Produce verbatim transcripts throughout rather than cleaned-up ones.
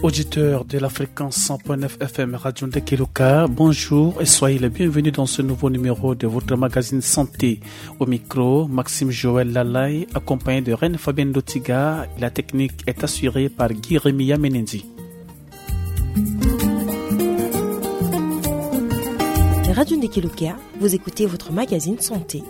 Auditeurs de la fréquence cent point neuf F M Radio Ndekeluka, bonjour et soyez les bienvenus dans ce nouveau numéro de votre magazine Santé. Au micro, Maxime Joël Lalaye, accompagné de Reine Fabienne Lotiga. La technique est assurée par Guy Rémia Menendi. Radio Ndekeluka, vous écoutez votre magazine Santé.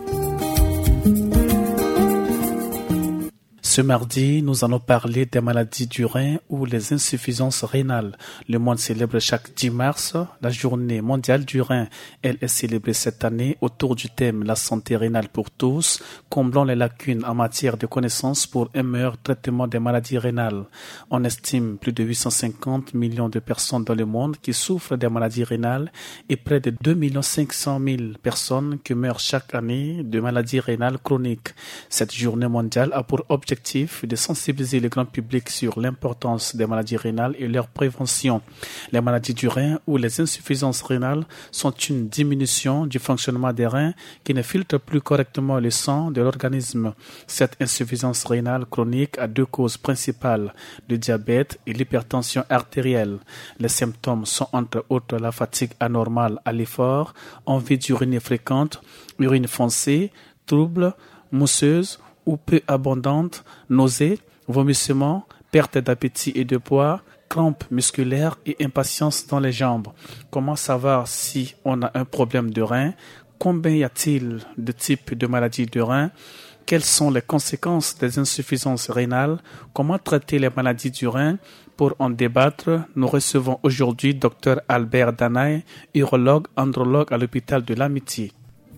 Ce mardi, nous allons parler des maladies du rein ou les insuffisances rénales. Le monde célèbre chaque dix mars la journée mondiale du rein. Elle est célébrée cette année autour du thème la santé rénale pour tous, comblant les lacunes en matière de connaissances pour un meilleur traitement des maladies rénales. On estime plus de huit cent cinquante millions de personnes dans le monde qui souffrent des maladies rénales et près de deux millions cinq cent mille personnes qui meurent chaque année de maladies rénales chroniques. Cette journée mondiale a pour objectif de sensibiliser le grand public sur l'importance des maladies rénales et leur prévention. Les maladies du rein ou les insuffisances rénales sont une diminution du fonctionnement des reins qui ne filtrent plus correctement le sang de l'organisme. Cette insuffisance rénale chronique a deux causes principales, le diabète et l'hypertension artérielle. Les symptômes sont entre autres la fatigue anormale à l'effort, envie d'uriner fréquente, urine foncée, troubles, mousseuse ou peu abondante, nausées, vomissements, perte d'appétit et de poids, crampes musculaires et impatience dans les jambes. Comment savoir si on a un problème de rein? Combien y a-t-il de types de maladies de rein? Quelles sont les conséquences des insuffisances rénales? Comment traiter les maladies du rein? Pour en débattre, nous recevons aujourd'hui Dr Albert Danaï, urologue, andrologue à l'hôpital de l'Amitié.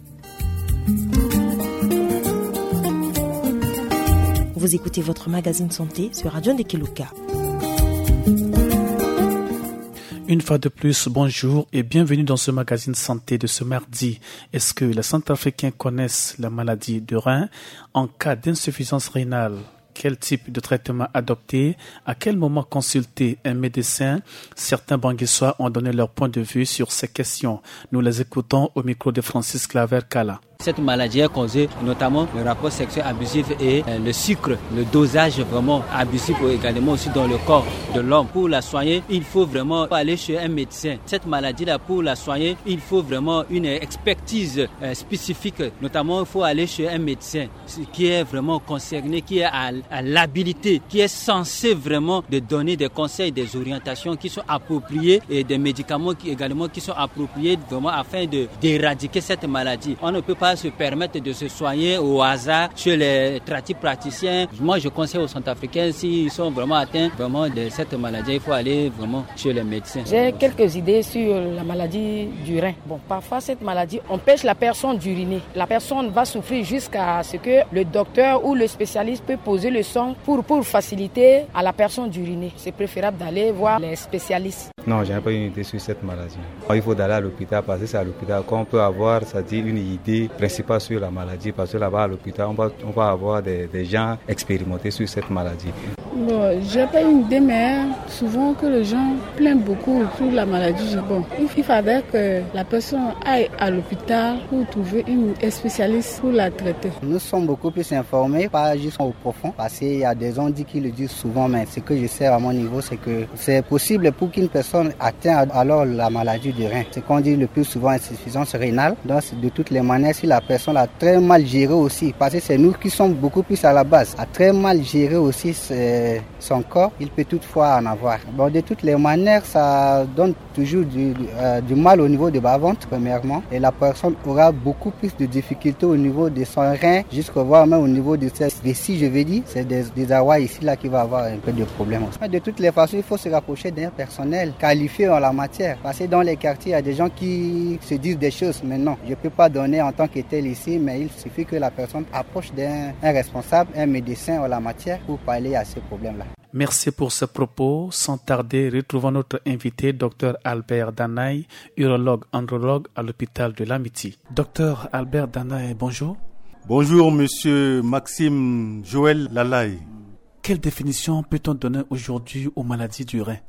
Vous écoutez votre magazine Santé sur Radio Ndekeluka. Une fois de plus, bonjour et bienvenue dans ce magazine Santé de ce mardi. Est-ce que les Centrafricains connaissent la maladie de rein? En cas d'insuffisance rénale, quel type de traitement adopter? À quel moment consulter un médecin? Certains Banguissois ont donné leur point de vue sur ces questions. Nous les écoutons au micro de Francis Claver-Kala. Cette maladie est causée notamment le rapport sexuel abusif et euh, le sucre, le dosage vraiment abusif également aussi dans le corps de l'homme. Pour la soigner, il faut vraiment aller chez un médecin. Cette maladie-là, pour la soigner, il faut vraiment une expertise euh, spécifique. Notamment, il faut aller chez un médecin qui est vraiment concerné, qui est à, à l'habilité, qui est censé vraiment de donner des conseils, des orientations qui sont appropriées et des médicaments qui également qui sont appropriés vraiment afin de d'éradiquer cette maladie. On ne peut pas se permettre de se soigner au hasard chez les praticiens. Moi, je conseille aux Centrafricains, s'ils sont vraiment atteints vraiment de cette maladie, il faut aller vraiment chez les médecins. J'ai quelques idées sur la maladie du rein. Bon, parfois, cette maladie empêche la personne d'uriner. La personne va souffrir jusqu'à ce que le docteur ou le spécialiste peut poser le sang pour, pour faciliter à la personne d'uriner. C'est préférable d'aller voir les spécialistes. Non, je n'ai pas une idée sur cette maladie. Il faut aller à l'hôpital parce que c'est à l'hôpital qu'on peut avoir, c'est-à-dire une idée principale sur la maladie, parce que là-bas à l'hôpital, on va, on va avoir des, des gens expérimentés sur cette maladie. Bon, j'ai pas une idée, mais souvent que les gens plaignent beaucoup sur la maladie. Bon, il faudrait que la personne aille à l'hôpital pour trouver une spécialiste pour la traiter. Nous sommes beaucoup plus informés, pas juste au profond, parce qu'il y a des gens qui le disent souvent, mais ce que je sais à mon niveau, c'est que c'est possible pour qu'une personne atteigne alors la maladie du rein. C'est qu'on dit le plus souvent insuffisance rénale. Donc, de toutes les manières, si la personne a très mal géré aussi, parce que c'est nous qui sommes beaucoup plus à la base, a très mal géré aussi son corps, il peut toutefois en avoir. Bon, de toutes les manières, ça donne toujours du, euh, du mal au niveau de bas-ventre, premièrement, et la personne aura beaucoup plus de difficultés au niveau de son rein, jusqu'à voir même au niveau de ses vessies, je vais dire, c'est des, des arois ici là qui va avoir un peu de problème. De toutes les façons, il faut se rapprocher d'un personnel qualifié en la matière, parce que dans les quartiers, il y a des gens qui se disent des choses, mais non, je ne peux pas donner en tant que tel ici, mais il suffit que la personne approche d'un un responsable, un médecin en la matière pour parler à ces problèmes-là. Merci pour ce propos. Sans tarder, retrouvons notre invité, Dr Albert Danaï, urologue andrologue à l'hôpital de l'Amitié. Dr Albert Danaï, bonjour. Bonjour, monsieur Maxime Joël Lalaye. Quelle définition peut-on donner aujourd'hui aux maladies du rein?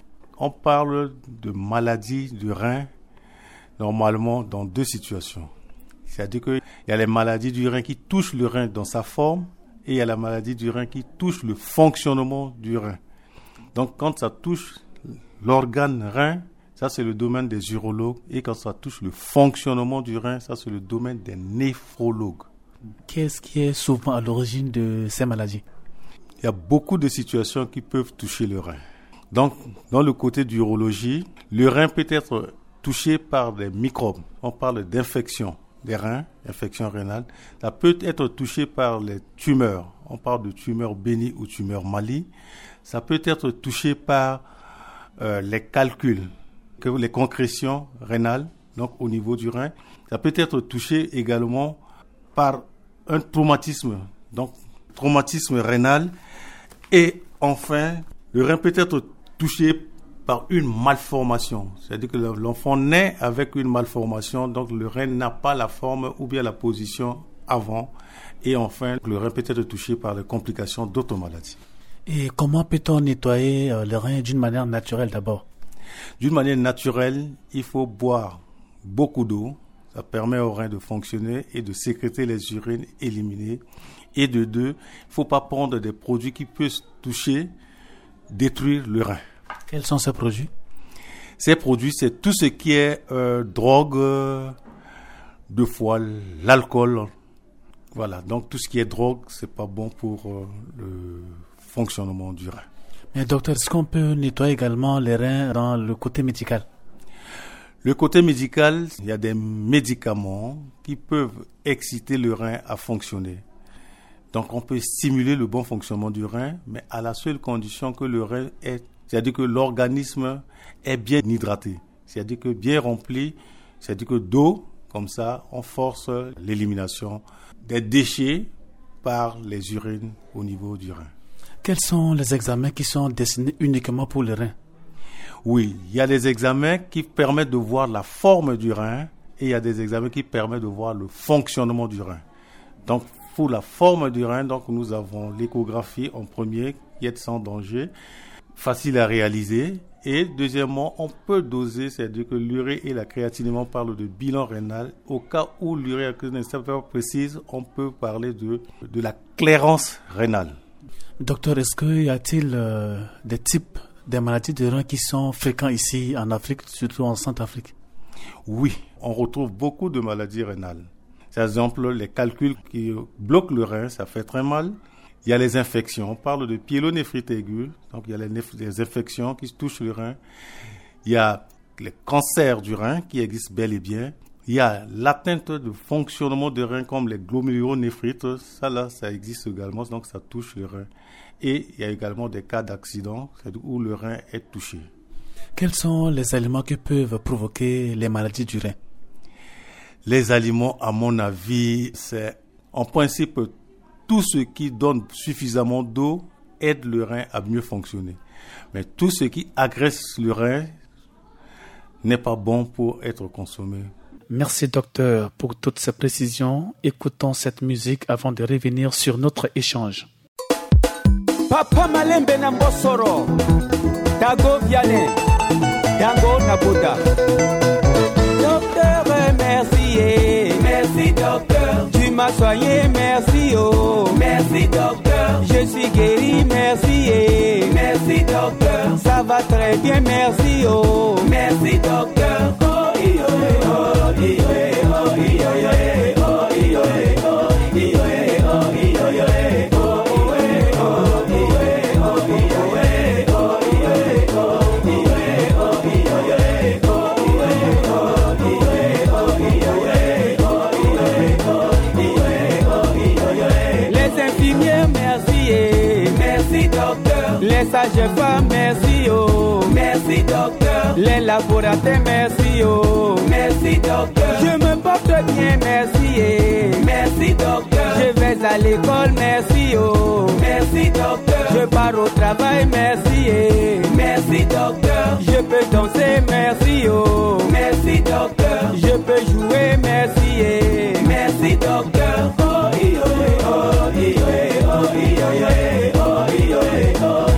On parle de maladies du rein normalement dans deux situations. C'est-à-dire qu'il y a les maladies du rein qui touchent le rein dans sa forme et il y a la maladie du rein qui touche le fonctionnement du rein. Donc quand ça touche l'organe rein, ça c'est le domaine des urologues. Et quand ça touche le fonctionnement du rein, ça c'est le domaine des néphrologues. Qu'est-ce qui est souvent à l'origine de ces maladies? Il y a beaucoup de situations qui peuvent toucher le rein. Donc, dans le côté d'urologie, le rein peut être touché par des microbes. On parle d'infection des reins, infection rénale. Ça peut être touché par les tumeurs. On parle de tumeurs bénignes ou tumeurs malignes. Ça peut être touché par euh, les calculs, les concrétions rénales, donc au niveau du rein. Ça peut être touché également par un traumatisme, donc traumatisme rénal. Et enfin, le rein peut être touché par une malformation. C'est-à-dire que l'enfant naît avec une malformation, donc le rein n'a pas la forme ou bien la position avant. Et enfin, le rein peut être touché par les complications d'autres maladies. Et comment peut-on nettoyer le rein d'une manière naturelle d'abord? D'une manière naturelle, il faut boire beaucoup d'eau. Ça permet au rein de fonctionner et de sécréter les urines éliminées. Et de deux, il ne faut pas prendre des produits qui peuvent toucher, détruire le rein. Quels sont ces produits? Ces produits, c'est tout ce qui est euh, drogue, euh, de foie, l'alcool. Voilà, donc tout ce qui est drogue, c'est pas bon pour euh, le fonctionnement du rein. Mais docteur, est-ce qu'on peut nettoyer également les reins dans le côté médical? Le côté médical, il y a des médicaments qui peuvent exciter le rein à fonctionner. Donc on peut stimuler le bon fonctionnement du rein, mais à la seule condition que le rein est, c'est-à-dire que l'organisme est bien hydraté, c'est-à-dire que bien rempli, c'est-à-dire que d'eau, comme ça, on force l'élimination des déchets par les urines au niveau du rein. Quels sont les examens qui sont destinés uniquement pour le rein? Oui, il y a des examens qui permettent de voir la forme du rein et il y a des examens qui permettent de voir le fonctionnement du rein. Donc, pour la forme du rein, donc nous avons l'échographie en premier, qui est sans danger, facile à réaliser. Et deuxièmement, on peut doser, c'est-à-dire que l'urée et la créatinine, on parle de bilan rénal. Au cas où l'urée et la créatinine n'est pas précise, on peut parler de, de la clairance rénale. Docteur, est-ce qu'il y a-t-il euh, des types de maladies de rein qui sont fréquents ici en Afrique, surtout en Centrafrique? Oui, on retrouve beaucoup de maladies rénales. Par exemple, les calculs qui bloquent le rein, ça fait très mal. Il y a les infections. On parle de pyélonéphrite aiguë. Donc, il y a les, nef- les infections qui touchent le rein. Il y a les cancers du rein qui existent bel et bien. Il y a l'atteinte de fonctionnement des reins comme les glomérulonéphrite. Ça, là, ça existe également. Donc, ça touche le rein. Et il y a également des cas d'accident où le rein est touché. Quels sont les aliments qui peuvent provoquer les maladies du rein? Les aliments, à mon avis, c'est en principe tout ce qui donne suffisamment d'eau aide le rein à mieux fonctionner. Mais tout ce qui agresse le rein n'est pas bon pour être consommé. Merci docteur pour toutes ces précisions. Écoutons cette musique avant de revenir sur notre échange. Papa Malembe Nambosoro, Dago Vianney, Dango Nabuda. Docteur, merci, merci docteur. Tu m'as soigné, merci oh. Merci docteur. Je suis guéri, merci, merci docteur. Ça va très bien, merci oh. Merci docteur. Oh, iyo, oh, iyo, oh, iyo, oh, iyo, oh, iyo, oh, iyo, les sages-femmes, merci oh. Merci docteur. Les laboratoires, merci oh. Merci docteur. Je me porte bien, merci eh. Merci docteur. Je vais à l'école, merci oh. Merci docteur. Je pars au travail, merci eh. Merci docteur. Je peux danser, merci oh. Merci docteur. Je peux jouer, merci eh. Merci docteur. Oh, iyo, oh, iyo, oh, iyo, oh, iyo, oh.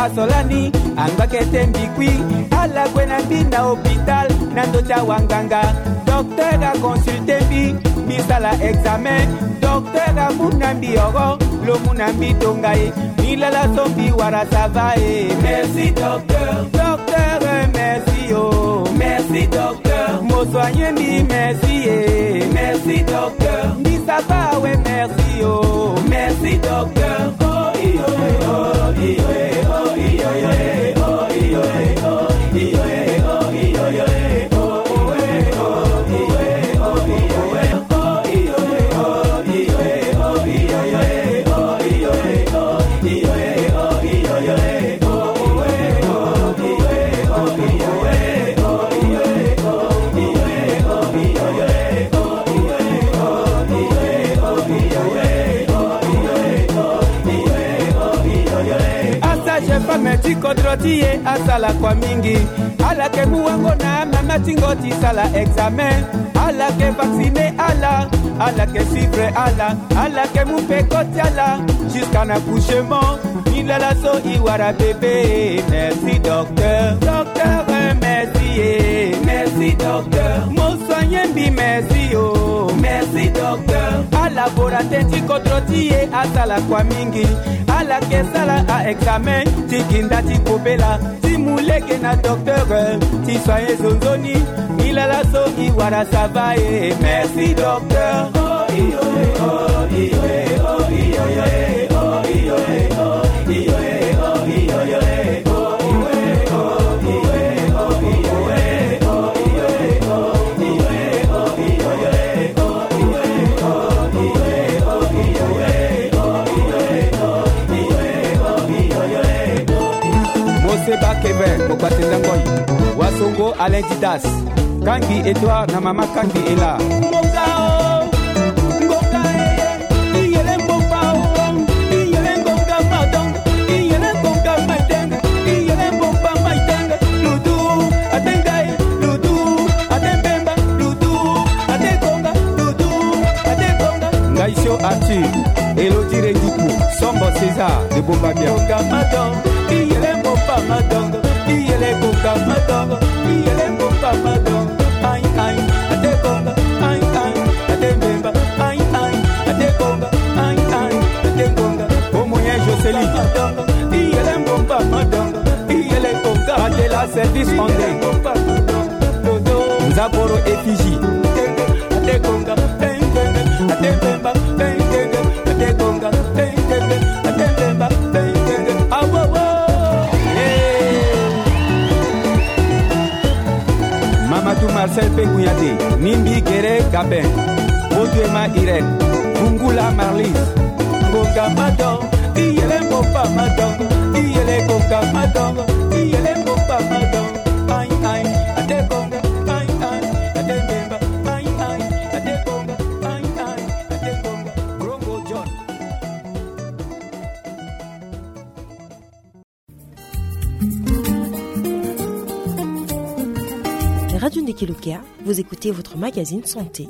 asolani angakete mbikwi ala kwenambi na hôpital nando cha wanganga docteur a consulté mbi misala examen docteur a munambi oro lo munambi tongaye milala sombi wara savae merci docteur docteur merci oh merci docteur mo soigné mbi merci eh merci docteur mbi sava ouais merci oh merci docteur oh iyo oh iyo oh iyo oh iyo oh iyo oh iyo Meti kodrotie asala kwa mingi ala ke buwango na mama tingoti sala examen ala ke vacciner ala ala ke suivre ala ala ke moupe kotiala jusqu'à l'accouchement il a la so iwara bébé merci docteur docteur merci merci docteur mon soigné bi merci oh merci docteur ala boratenti kodrotie asala kwa mingi ala ke sala a examen tikinda tikopela timuleke na docteur ti soye zonzoni il a la so iwara savae merci docteur oh iyo oh iyo oh iyo oh iyo oh iyo oh iyo Seba Kevin, Mokwatendangoy, Wasongo Alain Didas, Kangi Edouard, na mama Kangi est là. Mbokao, Mbokao, Iyele Mbokao, Iyele Mbokao Madong, Iyele Mbokao Maiteng, Iyele Mbokao Maiteng, Ludu, Atengai, Ludu, Atembemba, Ludu, Atekonga, Ludu, Atekonga. Ngaisho Arthur, Elodie Redoukou, Sombo César, de Bombabia. Madong, Iyele Mbokao Madong, Iyele Mbokao Madong, Iyele Mbokao Madong. Ai ai, Atekonga, ai ai, Atembemba, ai ai, Atekonga, ai ai, Atekonga. Omoyen Jocely, Iyele Mbokao Madong, Iyele Mbokao. Adela Service André, Nzaboro Efiji, Atekonga, Atembemba, Atekonga, Atembemba, ah wow wow. Mamadou Marcel Pegouyade, Nimbi Gere Gabin, Odouema Irène, Bungula Marlis, Bonga Madong, Iyele Mbopa Madong, Iyele Bonga Madong, Iyele Mbopa Madong, Aïe Aïe, Atekonga, Aïe Aïe, Atembemba, Aïe Aïe, Atekonga, Aïe Aïe, Atekonga, Grongo John. Radio Ndekelukia, vous écoutez votre magazine Santé.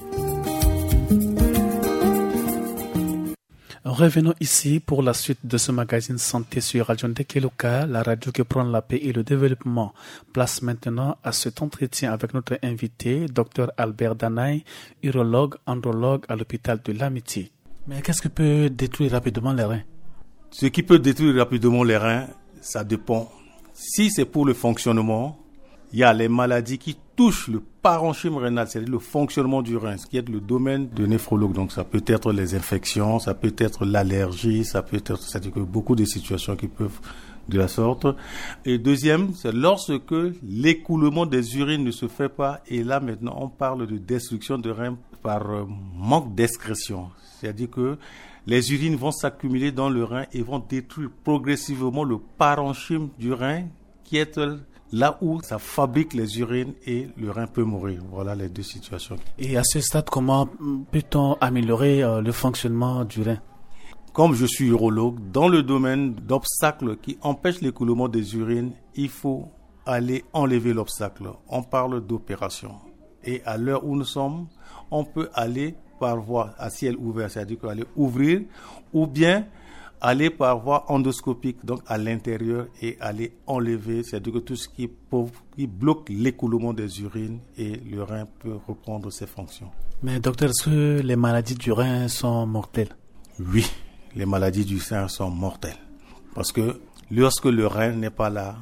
Revenons ici pour la suite de ce magazine Santé sur Radio Ndekelukia, la radio qui prend la paix et le développement. Place maintenant à cet entretien avec notre invité, Dr Albert Danaï, urologue, andrologue à l'hôpital de l'Amitié. Mais qu'est-ce qui peut détruire rapidement les reins? Ce qui peut détruire rapidement les reins, ça dépend. Si c'est pour le fonctionnement, il y a les maladies qui touchent le parenchyme rénal, c'est-à-dire le fonctionnement du rein, ce qui est le domaine de néphrologue. Donc ça peut être les infections, ça peut être l'allergie, ça peut être, c'est-à-dire que beaucoup de situations qui peuvent de la sorte. Et deuxième, c'est lorsque l'écoulement des urines ne se fait pas, et là maintenant on parle de destruction de rein par manque d'excrétion. C'est-à-dire que les urines vont s'accumuler dans le rein et vont détruire progressivement le parenchyme du rein qui est là où ça fabrique les urines et le rein peut mourir. Voilà les deux situations. Et à ce stade, comment peut-on améliorer euh, le fonctionnement du rein? Comme je suis urologue, dans le domaine d'obstacles qui empêchent l'écoulement des urines, il faut aller enlever l'obstacle. On parle d'opération. Et à l'heure où nous sommes, on peut aller par voie à ciel ouvert, c'est-à-dire qu'on aller ouvrir, ou bien aller par voie endoscopique, donc à l'intérieur, et aller enlever, c'est-à-dire que tout ce qui, pauvre, qui bloque l'écoulement des urines, et le rein peut reprendre ses fonctions. Mais docteur, est-ce que les maladies du rein sont mortelles? Oui, les maladies du rein sont mortelles. Parce que lorsque le rein n'est pas là,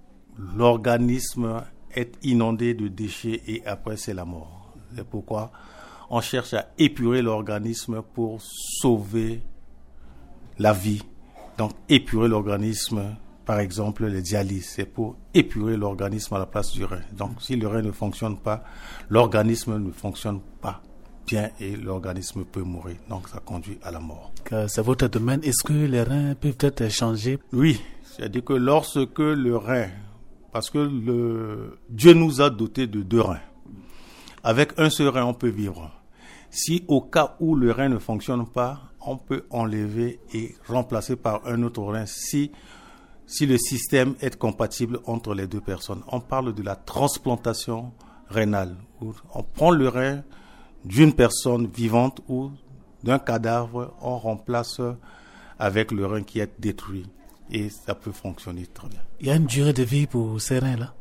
l'organisme est inondé de déchets et après c'est la mort. C'est pourquoi on cherche à épurer l'organisme pour sauver la vie. Donc épurer l'organisme, par exemple les dialyses, c'est pour épurer l'organisme à la place du rein. Donc si le rein ne fonctionne pas, l'organisme ne fonctionne pas bien et l'organisme peut mourir. Donc ça conduit à la mort. C'est votre domaine. Est-ce que les reins peuvent être changés? Oui, c'est-à-dire que lorsque le rein, parce que le Dieu nous a dotés de deux reins. Avec un seul rein, on peut vivre. Si au cas où le rein ne fonctionne pas, on peut enlever et remplacer par un autre rein si, si le système est compatible entre les deux personnes. On parle de la transplantation rénale. On prend le rein d'une personne vivante ou d'un cadavre, on remplace avec le rein qui est détruit. Et ça peut fonctionner très bien. Il y a une durée de vie pour ces reins-là?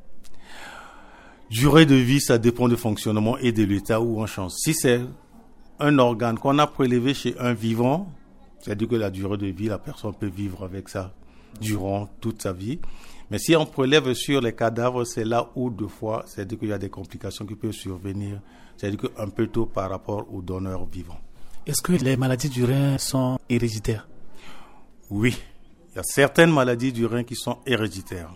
Durée de vie, ça dépend du fonctionnement et de l'état où on change. Si c'est un organe qu'on a prélevé chez un vivant, c'est-à-dire que la durée de vie, la personne peut vivre avec ça durant toute sa vie. Mais si on prélève sur les cadavres, c'est là où, deux fois, c'est-à-dire qu'il y a des complications qui peuvent survenir, c'est-à-dire qu'un peu tôt par rapport au donneur vivant. Est-ce que les maladies du rein sont héréditaires? Oui. Il y a certaines maladies du rein qui sont héréditaires.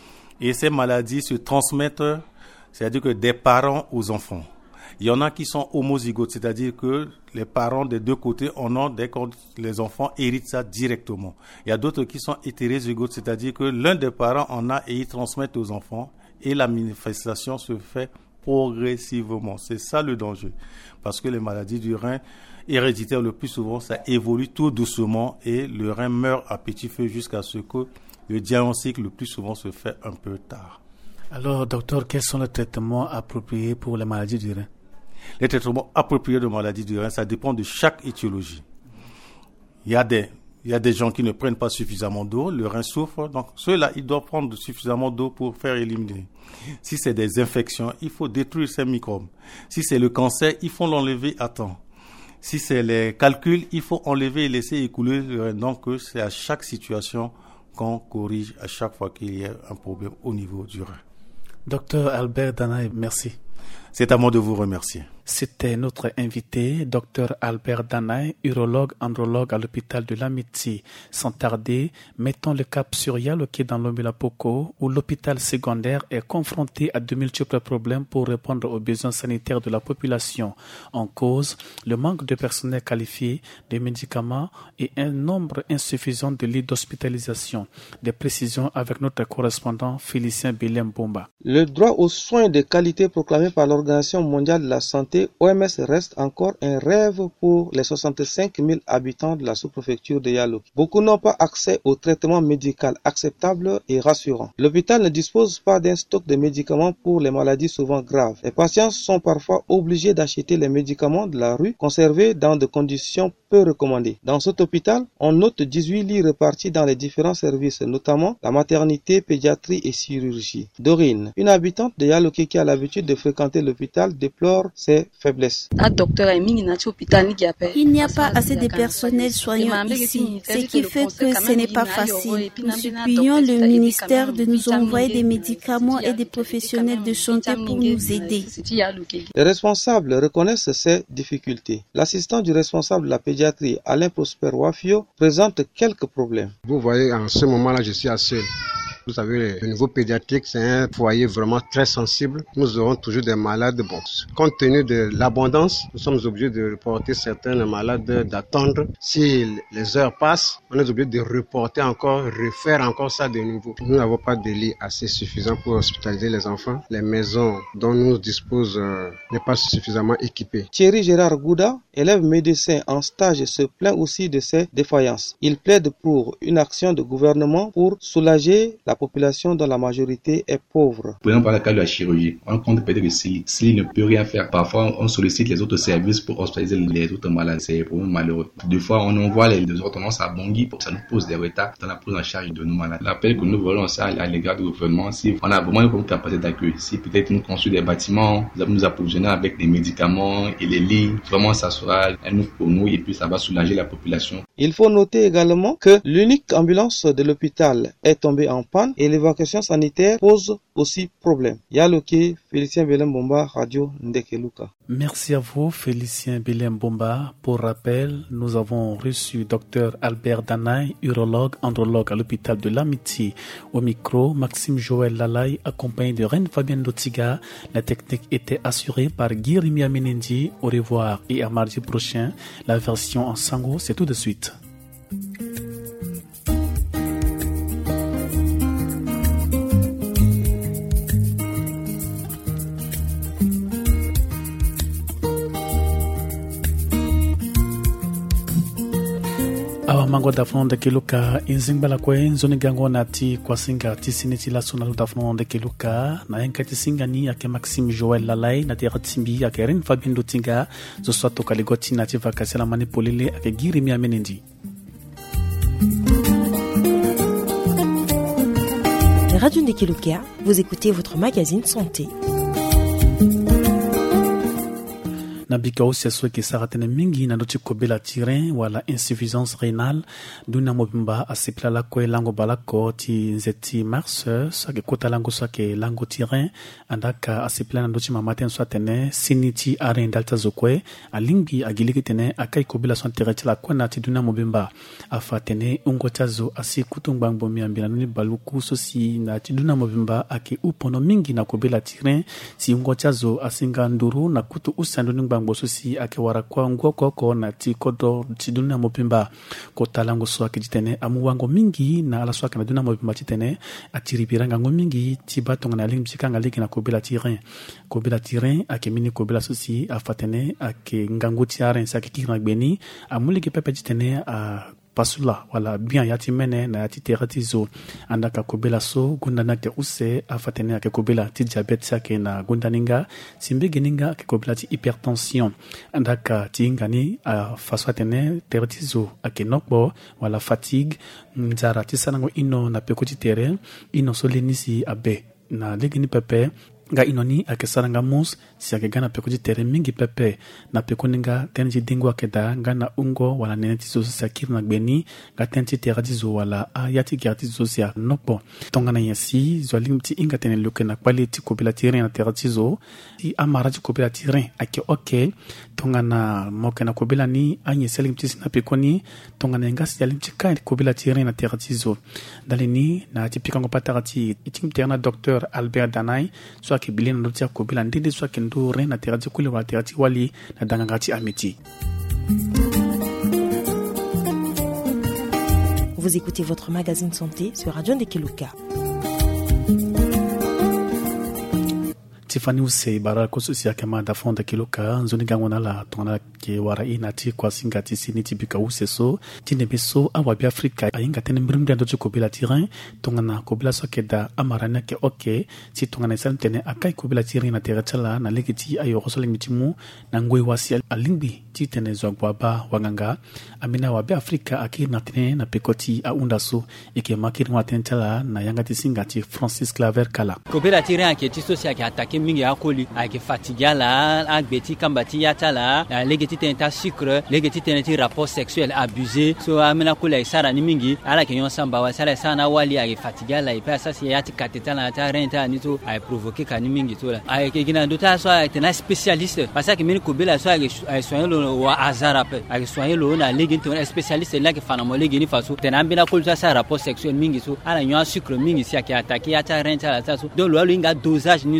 Et ces maladies se transmettent, c'est-à-dire que des parents aux enfants. Il y en a qui sont homozygotes, c'est-à-dire que les parents des deux côtés en ont, dès que les enfants héritent ça directement. Il y a d'autres qui sont hétérozygotes, c'est-à-dire que l'un des parents en a et ils transmettent aux enfants. Et la manifestation se fait progressivement. C'est ça le danger. Parce que les maladies du rein héréditaire, le plus souvent, ça évolue tout doucement et le rein meurt à petit feu jusqu'à ce que le diagnostic, le plus souvent, se fait un peu tard. Alors, docteur, quels sont les traitements appropriés pour les maladies du rein? Les traitements appropriés de maladies du rein, ça dépend de chaque étiologie. Il y a des, il y a des gens qui ne prennent pas suffisamment d'eau, le rein souffre, donc ceux-là, ils doivent prendre suffisamment d'eau pour faire éliminer. Si c'est des infections, il faut détruire ces microbes. Si c'est le cancer, il faut l'enlever à temps. Si c'est les calculs, il faut enlever et laisser écouler le rein. Donc, c'est à chaque situation qu'on corrige à chaque fois qu'il y a un problème au niveau du rein. Docteur Albert Danaï, merci. C'est à moi de vous remercier. C'était notre invité, docteur Albert Danaï, urologue, andrologue à l'hôpital de l'Amitié. Sans tarder, mettons le cap sur Yaloké dans l'Ombilapoko, où l'hôpital secondaire est confronté à de multiples problèmes pour répondre aux besoins sanitaires de la population. En cause, le manque de personnel qualifié, de médicaments et un nombre insuffisant de lits d'hospitalisation. Des précisions avec notre correspondant Félicien Bilem Bomba. Le droit aux soins de qualité proclamé par l'Organisation mondiale de la santé O M S reste encore un rêve pour les soixante-cinq mille habitants de la sous-préfecture de Yaloké. Beaucoup n'ont pas accès au traitement médical acceptable et rassurant. L'hôpital ne dispose pas d'un stock de médicaments pour les maladies souvent graves. Les patients sont parfois obligés d'acheter les médicaments de la rue, conservés dans des conditions peu recommandées. Dans cet hôpital, on note dix-huit lits répartis dans les différents services, notamment la maternité, pédiatrie et chirurgie. Dorine, une habitante de Yaloké qui a l'habitude de fréquenter l'hôpital, déplore ses faiblesses. Il n'y a pas assez de personnel soignant ici, ce qui fait que ce n'est pas facile. Nous supplions le ministère de nous envoyer des médicaments et des professionnels de santé pour nous aider. Les responsables reconnaissent ces difficultés. L'assistant du responsable de la pédiatrie, Alain Prosper Wafio, présente quelques problèmes. Vous voyez, en ce moment-là, je suis assez. Vous savez, le niveau pédiatrique, c'est un foyer vraiment très sensible. Nous aurons toujours des malades. Bon, compte tenu de l'abondance, nous sommes obligés de reporter certains malades, d'attendre. Si les heures passent, on est obligé de reporter encore, refaire encore ça de nouveau. Nous n'avons pas de lits assez suffisants pour hospitaliser les enfants. Les maisons dont nous disposons euh, n'est pas suffisamment équipées. Thierry Gérard Gouda, élève médecin en stage, se plaint aussi de ces défaillances. Il plaide pour une action de gouvernement pour soulager la population dont la majorité est pauvre. Prenons par le cas de la chirurgie. On compte peut-être que si, s'il ne peut rien faire, parfois on sollicite les autres services pour hospitaliser les autres malades. C'est pour nous malheureux. Des fois, on envoie les, les ordonnances à Bangui, ça nous pose des retards dans la prise en charge de nos malades. L'appel que nous voulons, c'est à l'égard du gouvernement. Si on a vraiment une capacité d'accueil, si peut-être nous construisons des bâtiments, nous approvisionner avec des médicaments et les lits, vraiment ça sera un ouf pour nous et puis ça va soulager la population. Il faut noter également que l'unique ambulance de l'hôpital est tombée en panne et l'évacuation sanitaire pose aussi problème. Yaloké, Félicien Belem Bomba, Radio Ndekeluka. Merci à vous, Félicien Belem Bomba. Pour rappel, nous avons reçu Dr Albert Danaï, urologue, andrologue à l'hôpital de l'Amitié. Au micro, Maxime Joël Lalaï, accompagné de Reine Fabienne Lotiga. La technique était assurée par Guy Rimia Menendi. Au revoir et à mardi prochain. La version en sango, c'est tout de suite. Awa mango dafno de kiluka inzingbala kwe nzoni gango nati kwa singa tisiniti la sonalu dafno de kiluka na yenka tisingani ake Maxime Joël Lalai na tira timbi ake Ren Fabien Dotinga zo swato kaligoti nati vakasela manipolele ake Giri Mia Menendi. Radio Ndekeluka, vous écoutez votre magazine santé. Na bika aussi so ke saratene mingi na doti kobela tirin wala insuffisance rénale duna mobimba asipla la ko lango balako ti nzeti mars so ke kota lango so ke lango tirin andaka asipla na doti mamaten so tene siniti arin dalta zokwe alingi agiliki tene akai kobela so tereti la ko na ti duna mobimba afatene ungo tazo asi kutumbangbo miambila ni baluku so si na ti duna mobimba ake upono mingi na kobela tirin si ungo tazo asinga nduru na kutu usandu ngbo sosi ake wara kwa ngoko ko na ti kodo tiduna mopimba ko talango so ake jitene amu wango mingi na ala so ake na duna mopimba jitene atiribiranga ngo mingi ti batonga na ling bikanga leki na kobela tirin kobela tirin ake mini kobela sosi afatene ake ngango tiaren sa ke kina gbeni amuli ke pepe jitene a pasula wala bien yati mene na yati teratizo andaka kobela so gundana ke use afatene ake kobela ti diabete sake na gundaninga simbege ninga ake kobela ti hypertension andaka ti ngani a faswatene teratizo ake nokbo wala fatigue nzara ti sanango ino na pekoti tere ino solenisi abe na legini pepe nga inoni ake saranga mus si ake gana peko di tere mingi pepe na peko ninga tenji dingo ake da nga na ungo wala neneti zo sa kir na gbeni nga tenji terati zo wala a yati gerti zo si a nokbo tonga na yasi zo alim ti inga tene luke na kwali ti kopila tiren na terati zo ti amara ti kopila tiren ake oke tonga na moke na kopila ni anye selim ti sina peko ni tonga na ngasi alim ti kai kopila tiren na terati zo dali ni na ti pikango patarati itim terna docteur Albert Danaï so ke bilina ndo tia kobila ndende so ke ndo re na terati kule wala terati wali na dangangati amiti. Vous écoutez votre magazine santé sur Radio Ndekeluka. Tiffany Use bara ko sosia kama da fonda kiloka nzoni gangona la tona ke wara ina ti kwa singa ti sini ti bika use so tine beso awa bi Afrika ayinga tene mbrimbe ndo ko bila tirin tongana ko bila so ke da amarana ke okay si tongana sal tene akai ko bila tirin na teratala na legiti ayo ko soling mitimu na ngoi wasi alingbi ti tene zogwa ba wanganga amina wa bi Afrika akir na tene na pekoti a undaso eke makir wa tentala na yanga ti singa ti Francis Claver Kala ko bila tirin ke ti sosia ke atake mingi akoli ake fatiga la agbeti kambati yata la legeti tenta sucre legeti tenta rapport sexuel abusé so amena kula isara ni mingi ala ke yon samba wa sala sana wali ake fatiga la ipa sa si yati kateta la ta renta ni to ay provoquer ka ni mingi to la ay ke gina ndota so ay tena spécialiste parce que mini ko bela so ay soigner lo wa azara pe ay soigner lo na legeti tena spécialiste la ke fana mo legeni faso tena ambina kula sa rapport sexuel mingi so ala yon sucre mingi si ake attaquer yata renta la so do lo lo inga dosage ni so ake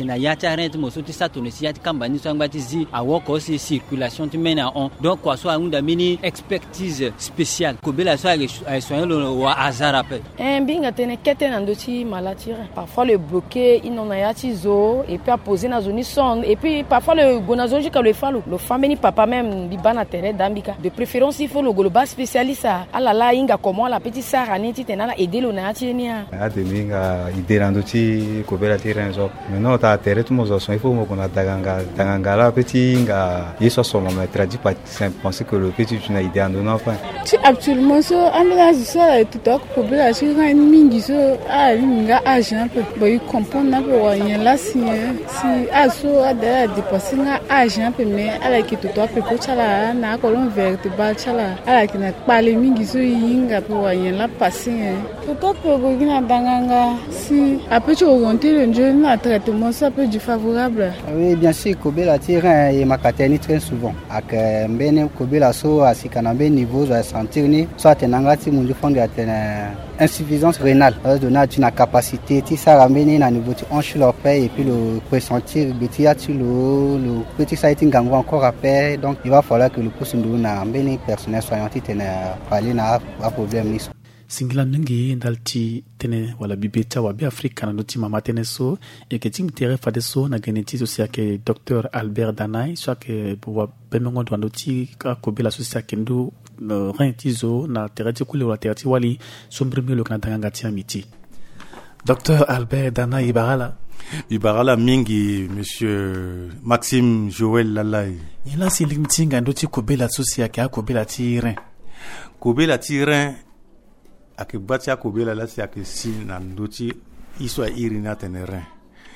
tina yata rent mo so ti sa to si yati kambani so ngati zi a woko si circulation ti mena on donc quoi so unda mini expertise spéciale ko bela so ay soigner le wa azara pe en binga tene kete na ndoti malatire parfois le bloquer inona yati zo et puis à poser na zone sonde et puis parfois le gonazo jusqu'à le falo le famille papa même bibana terre d'ambika de préférence il faut le global spécialiste à la la inga comment la petite sara ni ti tena aider le na ti ni a ademinga idera ndoti ko bela tire nzo maintenant ta terre tout mo zo il faut mo kona daganga daganga la petit nga yeso so mo traduit pas simple penser que le petit tu n'as idée en donnant pas si absolument so amela so la tout donc ko bela si ga mingi so a nga agent peu boy comprendre na peu wa yen la si si aso ada dépasser nga agent peu mais ala ki tout donc ko chala na colonne vertébrale chala ala ki na pale mingi so yinga peu wa yen la passer tout donc ko gina danganga si après tu orienter le jeune na traitement ça peut du favorable. Oui, bien sûr, Kobela tire et makateni très souvent. Ak mbene Kobela so asikanambe niveau za sentir ni soit tenangati mundu fonde atena insuffisance rénale. Donc tu as capacité ti sarambeni na niveau tu hanche leur paix et puis le pressentir betia tu le le petit sighting gango encore après donc il va falloir que le pousse ndu na mbene personnel soignant tena parler na a problème ni singila nungi ndalti tene wala bibeta wa bi Afrika na noti mama tene so e ke tim tere fade so na geneti so sia ke docteur Albert Danay so ke bo bemengo ndo noti ka ko bela so sia ke ndu rentizo na terati kule wala terati wali sombrimi lo kana tanga tia miti docteur Albert Danay Ibarala Ibarala mingi monsieur Maxime Joël Lalay yela silimtinga ndoti ko bela so sia ke ko bela tirin ko bela tirin ake bati akobela la si ake si na ndoti iso irina tenere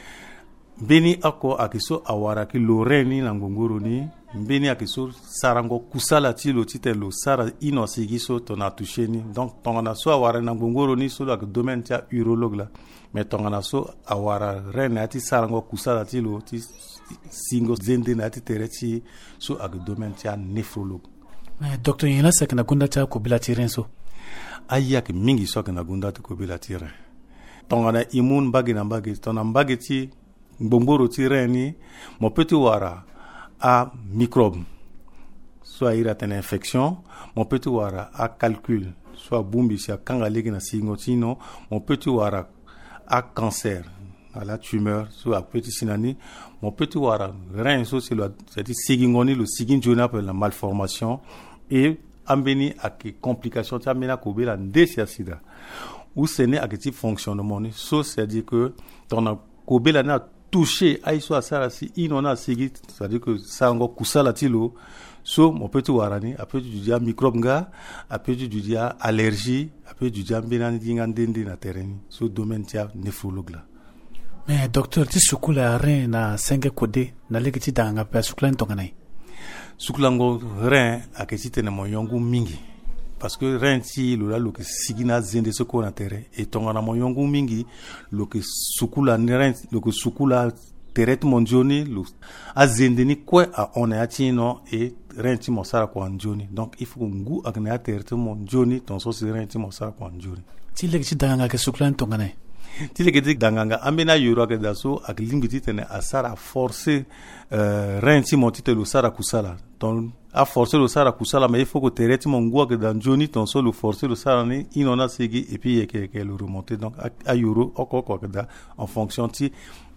beni ako ake so awara ki loreni na ngongoro ni beni ake so sarango kusala ti lo ti lo sara ino sigi so tona touché ni donc tongana so awara na ngongoro ni so ake domaine tia urologue la mais tongana so awara rena ti sarango kusala ti lo ti singo zende na ti tereti so ake domaine tia néphrologue mais docteur yela sekna kunda tia ko bila tiren so ayak mingi soka na gunda to kobela tire tongana imun bagi na bagi tona bagi ti ngomboro tire ni mo peti wara a microbe soit ira ten infection mo peti wara a calcul soit bumbi sia kanga legi na singotino mo peti wara a cancer à la tumeur soit a petit sinani mo peti wara rein so c'est le c'est sigingoni le sigin jona pour la malformation et ambeni ak complication ta mena ko bela ndesia sida ou sene ak ti fonctionnement ni so c'est dire que ton ko bela na touché ay so asara si inona sigi c'est dire que ça ngo kusala tilo so mon petit warani après du dia microbe nga après du dia allergie après du dia mbena ndinga ndende na terrain so domaine tia néphrologue là mais docteur ti sukula rein na cinq codé na legiti danga pa sukula ntonganai sukulango rein akesite na moyongu mingi parce que rein ti lola lo ke sigina zende soko na terre et tongana moyongu mingi lo ke sukula rein lo ke sukula teret mondioni lo azende ni quoi a on a tino et rein ti mosara ko anjoni donc il faut ngu akna teret mondioni ton so rein ti mosara ko anjoni ti le ti danga ke sukula ntongana ti le ke danganga amena yoro ke daso ak lingiti tene asara forcer euh rein ti montite lo sara kusala ton a forcer le sara kusala mais il faut que tereti mongua que dans joni ton solo forcer le sara ni inona segi et puis que que le remonter donc a yoro oko ko que da en fonction ti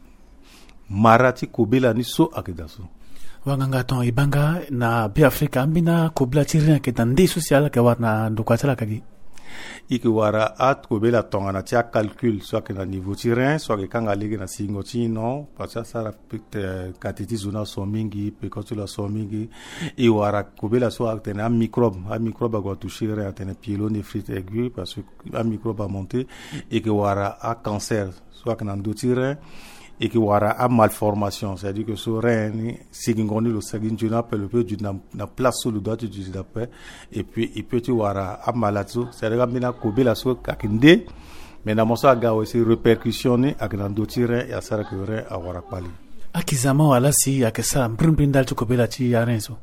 marati kobela ni so akeda so wanganga ton ibanga na bi Afrika ambina kobla tirin ke tande social ke warna ndokwatala kagi iki wara at kobela tongana tia calcul soit que na niveau tirin soit que kanga lege na singoti non parce que ça rapide katiti zona somingi pe quand la somingi i wara kobela soit que na microbe un microbe va toucher à ten pyélonéphrite aiguë parce que un microbe a monté et que wara a cancer soit que na ndotirin et que wara a malformation c'est à dire que so rein sigingoni lo sagin tu na le peu du na place sur le doigt du d'après et puis il peut tu wara a maladie c'est à dire mina kobela so kakinde mais na mosa ga aussi répercussion ni ak na ndotire ya sara que rein a wara pali akizama wala si akesa mbrimbindal tu kobela ti yarenso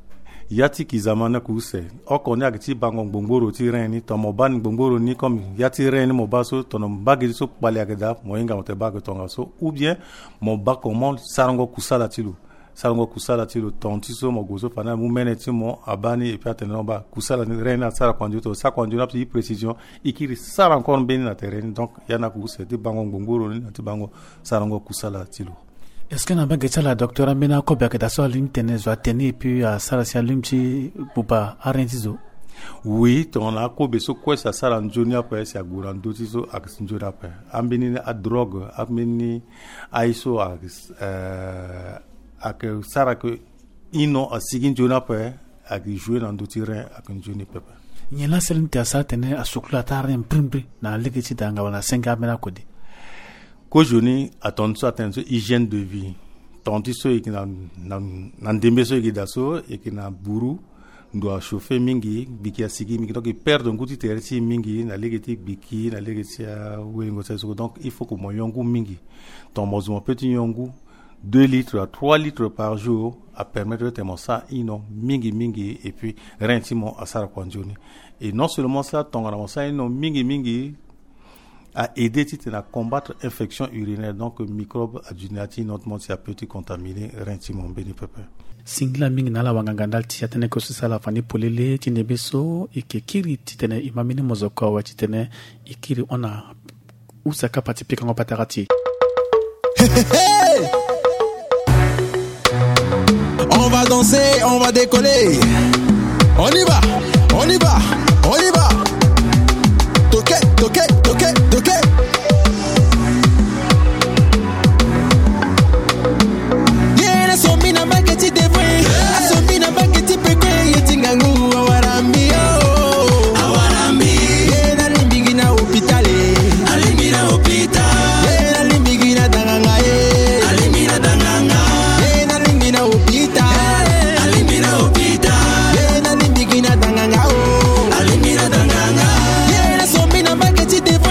yati kizamana kuse oko ne agiti bango gbongoro ti reni to mo ban gbongoro ni comme yati reni mo baso to no bagi so pale ageda mo inga mo te bagi tonga so ou bien mo ba comment sarango kusala tilu sarango kusala tilu tonti so mo gozo fana mu meneti mo abani et puis ateno ba kusala ni reni na sara conduite sa conduite na précision ikiri sara encore ben na terrain donc yana kuse ti bango gbongoro ni ti bango sarango kusala tilu. Est-ce que n'a pas que la docteur Amena Kobia que t'as l'intérêt soit tenu puis à Sarah Lumchi Bouba Arentizo? Oui, on a Kobe so quoi ça Sarah Junior après c'est à Gourando tiso à Sinjur après. Ambeni à drogue, ambeni aiso à euh à que Sarah que ino à Sigin Junior après à jouer dans d'autres terrains à que Junior Papa. Nyela selim tia sa tene asukula tarin primpri na ligiti danga wana senga mena kodi. Ko joni attention attention hygiène de vie tonti so e kina na na ndembe so e daso e kina buru ndo chauffer mingi biki asigi mingi donc perdre nguti terti mingi na legeti biki na legeti a wengo so donc il faut que mon yongu mingi ton mozo petit yongu deux litres à trois litres par jour à permettre de témoin ça ino mingi mingi et puis rentimo à sara kwanjoni et non seulement ça ton ça ino mingi mingi à aider à combattre l'infection urinaire, donc microbes adjunati, notamment si a petit contaminé, rentimon béni peuple. Singla ming nala wangangandal ti atene ko sala fani polele ti nebeso ike kiri ti tene imamine mozoko wa ti tene ikiri ona usaka pati pika ngo patarati. On va danser, on va décoller. On y va, on y va, on y va. Toqué, toqué, toqué, toqué. Yeah, la sombina bageti devwe. La sombina bageti peke yetingangu awarambi oh. Awarambi. Yeah, na limbigina hospitali. Alimbina hospital. Yeah, na limbigina danganga eh. Alimbina danganga. Yeah, na limbina hospital. Alimbina hospital. Yeah, na limbigina danganga oh. Alimbina danganga. Yeah, la sombina bageti devwe.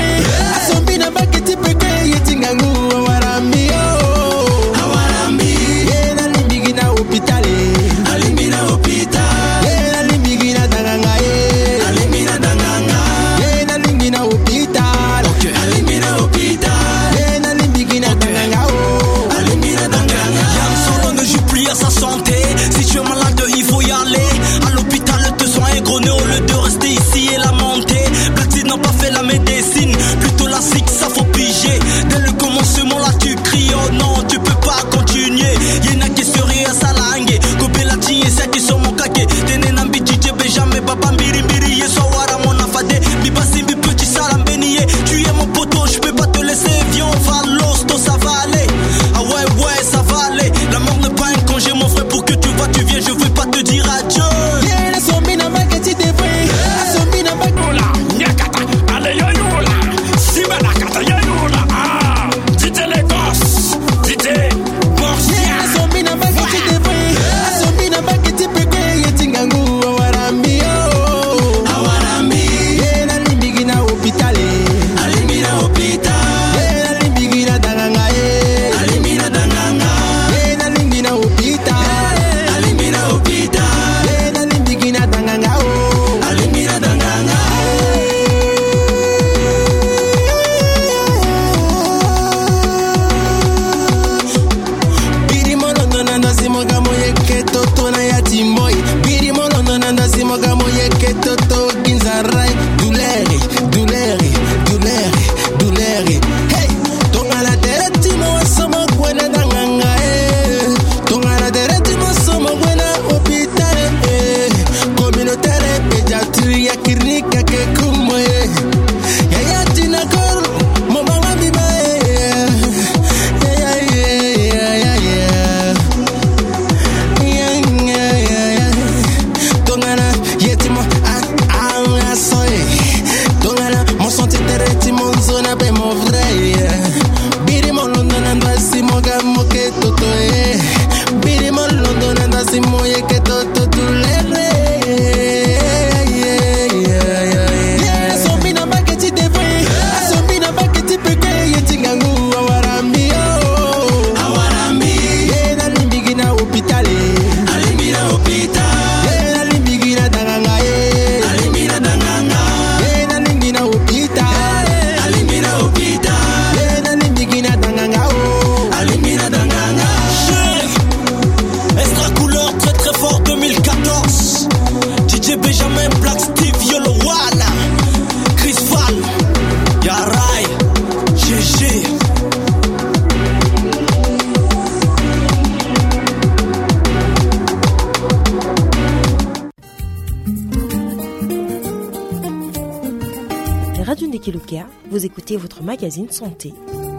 Vous écoutez votre magazine Santé.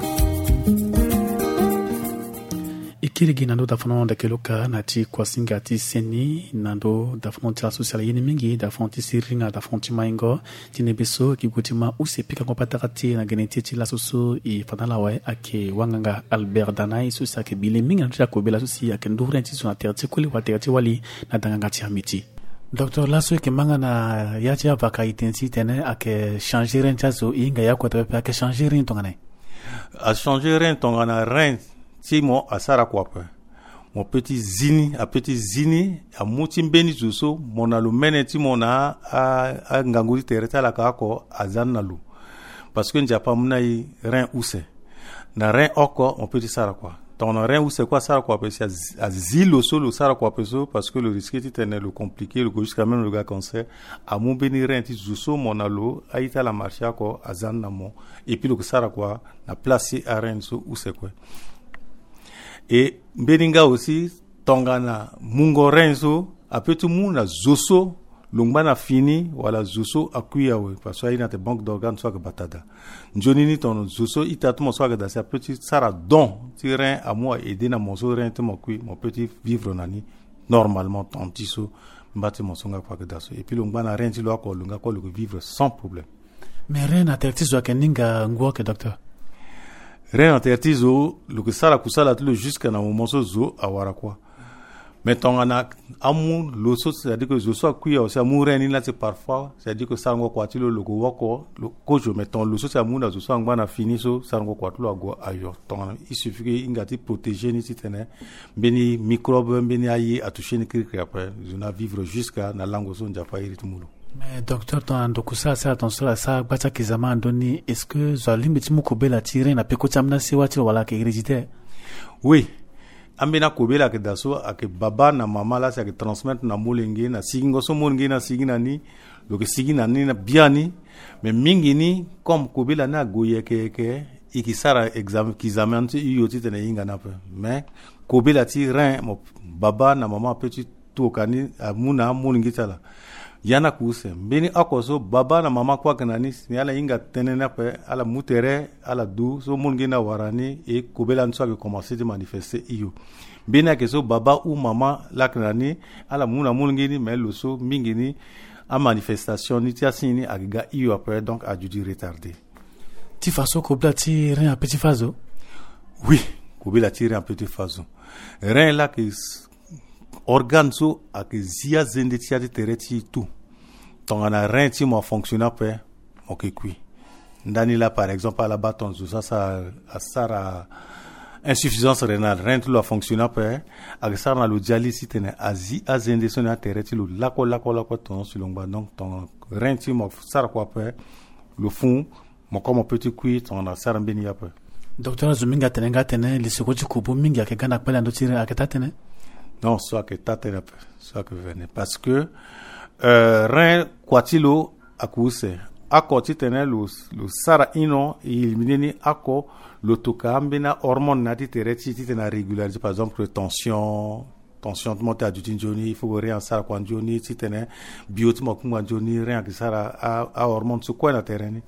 Ikirigi nando dafono da keloka nati kwasinga ti seni nando dafono tila social yini mingi dafono ti siringa dafono ti maingo tine beso ki gutima use pika kompatakati na geneti ti la susu i fanala wa ake wanganga Albert Danai susa ke bile mingi nando ta kobela susi ake ndure ti suna terti kuli wa terti wali na danganga ti amiti. Docteur Lasso ke manga na yachi avaka itensi tene ake changer ren chazo inga ya kwa tepe ake changer ren tongana. A changer ren tongana ren si mo asara kwape. Mon petit zini, a petit zini, a mouti mbeni zuso, mon alu mene ti mona a, a nganguri tereta la kako a zan nalu. Parce que n'ja pa muna yi ren use. Na ren oko, mon petit sara kwa. Ton ren use kwa sara kwape si a zilo so le sara kwape so, parce que le risque ti tene le compliqué, le jusqu'à même le gars cancer, a mon beni ren ti zuso, mon alu, a ita la marche ako a zan namo. Et puis le sara kwa, na place a ren so use kwa. Et Beninga aussi, Tongana, Mungo Renzo, a petit moun, a Zoso, Lungmana fini, wala Zoso, a Kuyawe, parce qu'il y a des banques d'organes, soit que Batada. Njonini, ton Zoso, itatmo, soit que dans sa petite Sarah, don, tirin à moi, aider na mon so, rien, mon kui, mon petit vivre nani, normalement, ton tiso, mbate mon songa, quoi que dasso. Et puis Lungmana Renzo, lo ako, lunga, ko, le vivre sans problème. Mais rien à tertiso, que ninga, ngouake, docteur. Rien intertizo le que ça la kusala tout jusqu'à na moment zo awara quoi mais ton ana amu lo so c'est-à-dire que je sois cuit aussi amu reni là c'est parfois c'est-à-dire que ça ngo kwati lo go wako le kojo mettons lo so c'est amu na zo so ngwana fini so ça ngo kwati lo go ayo ton il suffit que ingati protéger ni titene beni microbe beni ayi a toucher ni kiri après je na vivre jusqu'à na lango so njafa iri tumulo. Mais docteur, ton dokusa ça ton cela ça bata kizama andoni est-ce que zalim betimu kobela tirer na pekota mna sewati wala ke héréditaire? Oui. Ambena kobela ke daso ake baba na mama la ça ke transmettre na molenge na sigingo so molenge na sigina ni lo ke sigina ni na biani mais mingi ni comme kobela na goye ke ke ikisara examen kizama nti yoti tene inga na pe mais kobela ti rein mo baba na mama petit tokani amuna molenge tala yana kuse mbeni akoso baba na mama kwa kanani ni ala inga tenena pe ala mutere ala du so mungi na warani e kobela nso ke commencer de manifester iyo mbeni akeso baba ou mama la kanani ala muna mungi ni mais loso mingi ni a manifestation ni tia sini agiga iyo après donc a dû retarder ti faso kobela ti rien a petit faso. Oui, kobela ti rien a petit faso rien là que organe so ak zia zende tia de tereti tout ton ana rein ti mo fonctionner pe ok kui ndani là par exemple à la bâton ça ça sara insuffisance rénale rein tout la fonctionner pe ak ça na lo dialyse tene azi azende so na tereti lo lako lako lako ton sur longba donc ton rein ti mo sara quoi pe le fond mo comme petit kui ton a sara mbeni ya pe. Docteur Zuminga tenenga tene li sikoji kubu mingi akegana pele ndo tire aketa tene. Non, soit que tatene, soit que venez. Parce que, euh, rein, quatilo, akuse. Ako titene, le, le sara ino, éliminer ni ako, le toka, mbena hormone na titere, titena régulariser, par exemple, tension, tension de monter à du tinjoni, il faut que rien sara kwa njoni, titene, biotima kumwa njoni, rien que sara, a, a hormone, su kwa na tereni.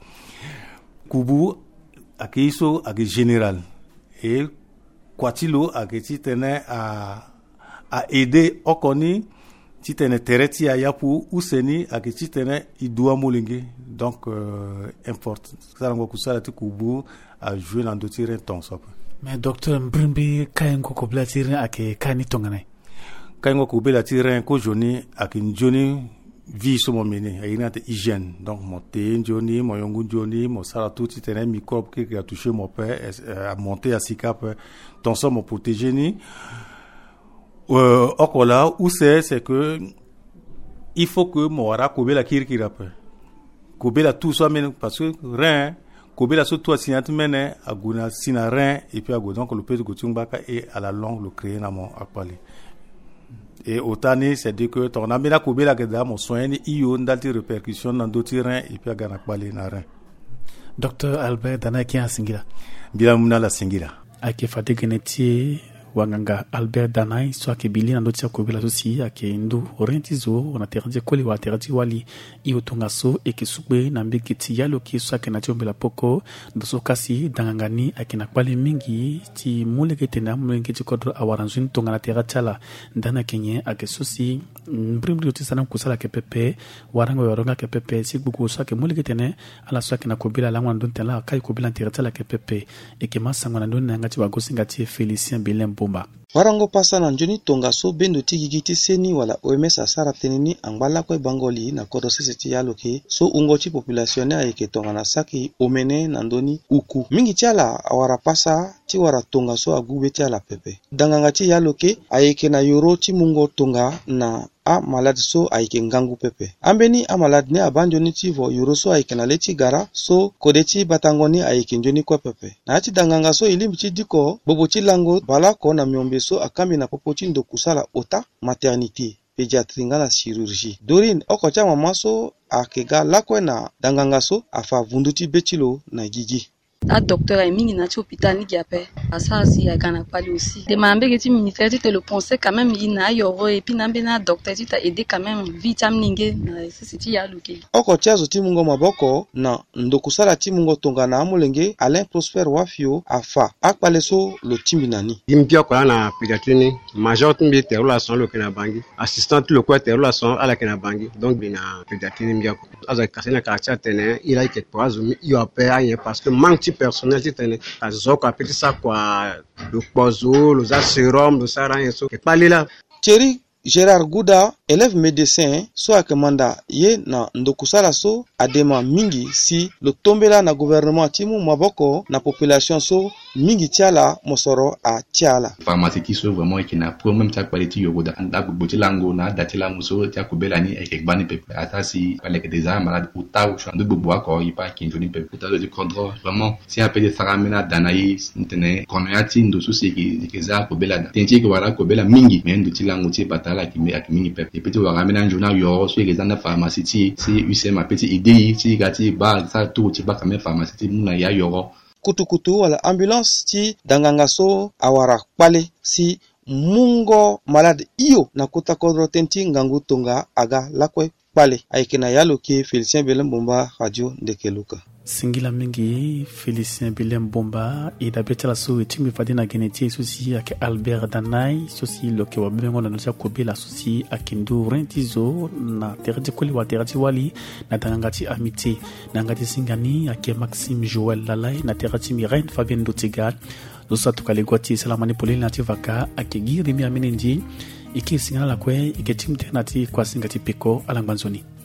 Kubu, ake iso, ake général. Et, quatilo, ake titene, a, a aider okoni titene tereti ayapu useni ake titene idua molingi donc euh, importe ça ngo kusala ti kubu a jouer dans d'autres temps ça. Mais docteur mbrimbi kayengo ko blatire ake kani tongane kayengo ko blatire ko joni ake njoni vie so momene ayina te hygiène donc mon te njoni mo yongu njoni mo sala tout titene microbe qui a touché mon père a monté à sikap ton ça mo protéger ni Euh, okola où c'est c'est que il faut que mora kobela kirkira pe kobela tout soit men parce que rein kobela so toi sinat mene aguna sina rein et puis ago donc le peut go tumbaka et à la longue le créer na mon akpali et otani c'est dire que ton amena kobela que da mon soin ni io ndalti répercussion dans d'autres reins et puis agana akpali na rein. Docteur Albert Danaki Singila bila muna la Singila ake fatigue neti wanganga Albert Danai so akibili na ndotia kobela sosi ake ndu orentizo na teradi koli wa teradi wali iotunga so ekisube na mbikiti yalo ki so ake na chombela poko doso kasi dangangani ake na kwale mingi ti mulekete na mulekete kodro awaranzun tonga na terachala ndana kenye ake sosi mbrimri otisana kusala ke pepe warango yoronga ke pepe sigbuku so ake mulekete ne ala so ake na kobela la ngwan tela kai kobela terachala ke pepe eke masangwana ndona ngati wagosinga ti Félicien Bilem Bomba. Warango pasa na njoni tonga so bendo tigigiti seni wala O M S asara tenini angbala kwe bangoli na kodo seseti yaloke so ungochi populatione ayeke tonga na saki omene na ndoni uku. Mingi tiala awara pasa ti wara tonga so agube tiala pepe. Danganga ti yaloke ayeke na yoro ti mungo tonga na a malade so ayeke ngangu pepe. Ambeni a malade ne abanjo ni tivo yoro so ayeke na leti gara so kodeti batangoni ayeke njoni kwe pepe. Na ati danganga so ilimbi ti diko bobo ti lango bala ko na miombe so akambi na popoti ndo kusala ota maternité pédiatrie nga na chirurgie. Dorine okocha mama so akega lakwe na danganga so afa vunduti betilo na gigi. A docteur est mingi na hôpital ni giape asa si ya kana pali aussi de mambe que tu ministère tu te le pensais quand même il na yoro et puis nambe na docteur tu t'a aidé quand même vitam ninge na c'est ya luki oko chazo ti mungo maboko na ndokusala ti mungo tonga na amulenge Alain Prosper Wafio afa akpale so lo timbinani imbia ko na pédiatrie major timbi te relation lo kena bangi assistant le quoi te relation ala kena bangi donc bina pédiatrie imbia ko aza kasena caractère tene il a été poison il a payé parce que manque personnel ti tene azoko apeti sa kwa le pozo le sérum le saran yeso ke palila Thierry Gérard Gouda élève médecin so akamanda ye na ndokusala so adema mingi si lo tombela na gouvernement timu maboko na population so mingi tiala mosoro a tiala pharmacie qui so vraiment qui na problème ta qualité yogoda anda boti lango na datila muso tia kubela ni e bani pepe atasi avec des armes malade ou ta ou chando bobo ko ipa ki njoni pepe ta de contrôle vraiment si appelé de saramena danaï ntene konoyati ndo susi ki ki za kubela tentie ki wala kubela mingi mais ndo tilango ti batala ki me akimini pepe et petit wala mena njona yo so les anda pharmacie ti si U C M a petit idée ti gati ba sa tout ti ba quand même pharmacie ti muna ya yoro kutukutu wala ambulance ti danganga so awara pale si mungo malade iyo na kuta kodro tenti ngangu tonga aga lakwe pale ayeke na yalo ki Félicien Bilem Bomba Radio Ndekeluka singila mingi Félicien Bilem Bomba ida betala so etimbi fadina geneti sosi ake Albert Danai sosi loke wa bengo na nosia kobela sosi akindu rentizo na terati koli wa terati wali na dangangati amitié na ngati singani ake Maxime Joël Lalai na terati Mirène Fabien Dotigal dosa tukale gwati salamani polini nati vaka ake giri mi amenendi iki singana la kwe ike timte nati kwa singati piko alangbanzoni.